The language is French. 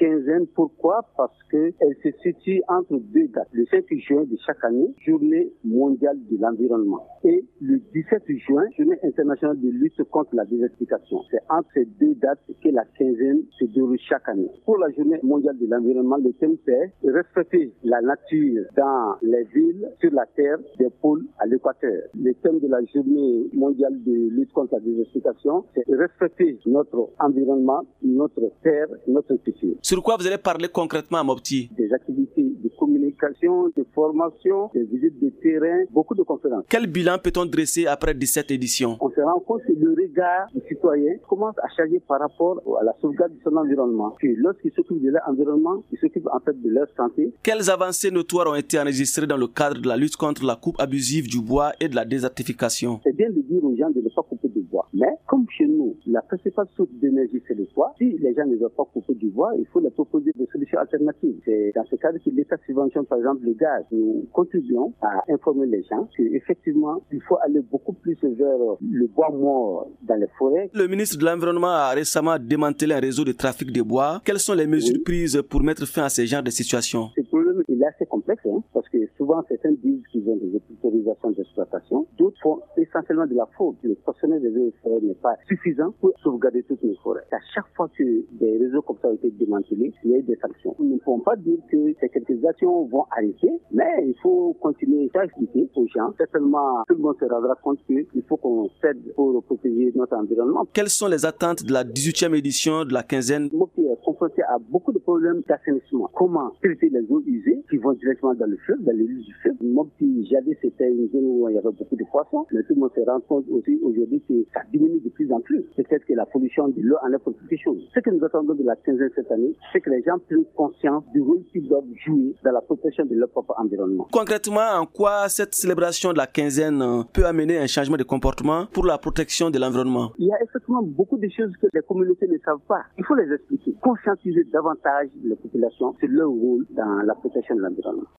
quinzaine. Pourquoi? Parce qu'elle se situe entre deux dates. Le 5 juin de chaque année, journée mondiale de l'environnement. Et le 17 juin, journée internationale de lutte contre la désertification. C'est entre ces deux dates que la quinzaine se déroule chaque année. Pour la journée mondiale de l'environnement, le thème c'est respecter la nature dans les villes, sur la terre, des pôles à l'équateur. Le thème de la journée mondiale de lutte contre la désertification, c'est respecter notre environnement, notre terre, notre culture. Sur quoi vous allez parler concrètement à Mopti? Des activités de communication, de formation, des visites de terrain, beaucoup de conférences. Quel bilan peut-on dresser après 17 éditions? On se rend compte que le regard du citoyen commence à changer par rapport à la sauvegarde de son environnement. Que lorsqu'ils s'occupent de leur environnement, ils s'occupent en fait de leur santé. Quelles avancées notoires ont été enregistrées dans le cadre de la lutte contre la coupe abusive du bois et de la désertification? C'est bien de dire aux gens de ne pas couper du bois. Mais comme chez nous, la principale source d'énergie, c'est le bois. Si les gens ne veulent pas couper du bois, il faut leur proposer des solutions alternatives. C'est dans ce cadre que l'État subventionne par exemple le gaz. Nous contribuons à informer les gens qu'effectivement, il faut aller beaucoup plus vers le bois mort dans les forêts. Le ministre de l'Environnement a récemment démantelé un réseau de trafic de bois. Quelles sont les mesures prises pour mettre fin à ce genre de situation? Ce problème il est assez complexe parce que souvent certains disent qu'ils ont des autorisations d'exploitation. D'autres font essentiellement de la faute. Le personnel des eaux et forêts n'est pas suffisant pour sauvegarder toutes les forêts. À chaque fois que des réseaux comme ça ont été démantelés, il y a eu des sanctions. Nous ne pouvons pas dire que ces quelques actions vont arrêter, mais il faut continuer à expliquer aux gens. Certainement, tout le monde se rendra compte qu'il faut qu'on s'aide pour protéger notre environnement. Quelles sont les attentes de la 18e édition de la quinzaine? Mopti est confronté à beaucoup de problèmes d'assainissement. Comment traiter les eaux usées qui vont directement dans le fleuve, dans les rives du fleuve. Mopti, jadis, c'était une zone où il y avait beaucoup de poissons, mais tout le monde se rend compte aussi aujourd'hui que ça diminue de plus en plus. Peut-être que la pollution de l'eau en est pour quelque chose. Ce que nous attendons de la quinzaine cette année, c'est que les gens prennent conscience du rôle qu'ils doivent jouer dans la protection de leur propre environnement. Concrètement, en quoi cette célébration de la quinzaine peut amener un changement de comportement pour la protection de l'environnement? Il y a effectivement beaucoup de choses que les communautés ne savent pas. Il faut les expliquer, conscientiser davantage les populations sur leur rôle dans la protection de l'environnement.